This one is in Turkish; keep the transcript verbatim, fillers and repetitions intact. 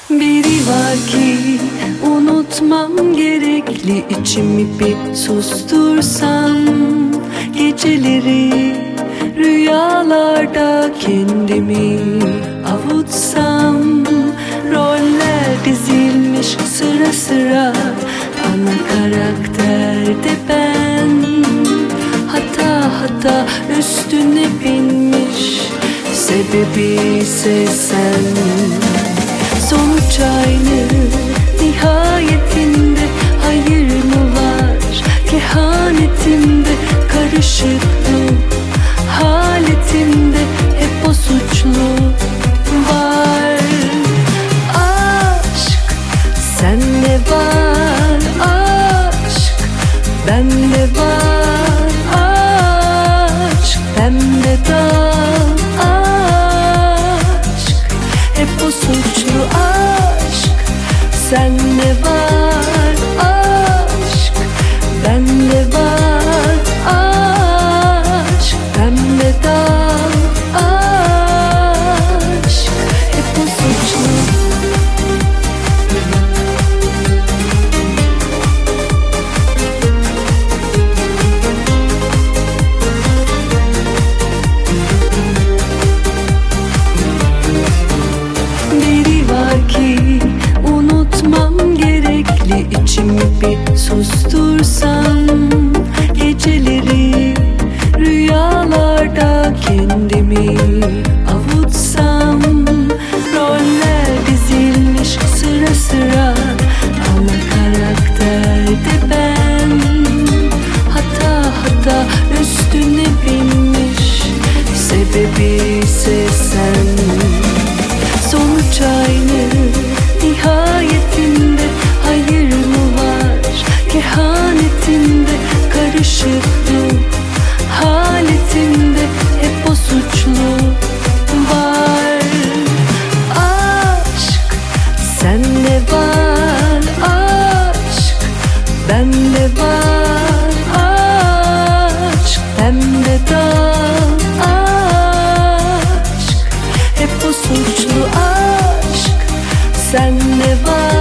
Biri var ki unutmam gerekli, içimi bir sustursam, geceleri rüyalarda kendimi avutsam. Roller dizilmiş sıra sıra, ana karakterde ben. Hata hata üstüne binmiş, sebebi ise sen. Sonuç aynı, nihayetinde hayır mı var? Kehanetimde, karışıklık haletimde hep o suçlu var. Aşk sende var, aşk bende var, aşk pembe dağ, aşk hep o suçlu aşk. Sende var aşk, bende var aşk, pembe dağ, aşk hep o suçlu. Biri var ki unutmam gerekli, içimi bir sustursam, geceleri rüyalarda kendimi avutsam. Roller dizilmiş sıra sıra, ana karakterde ben. Hata hata üstüne binmiş, sebebi ise sen. Sonuç aynı, nihayetinde hayır mı var? Kehanetimde, karışıklık haletimde hep o suçlu var. Aşk sende var, aşk bende var, aşk pembe dağ, aşk hep o suçlu aşk. Sende var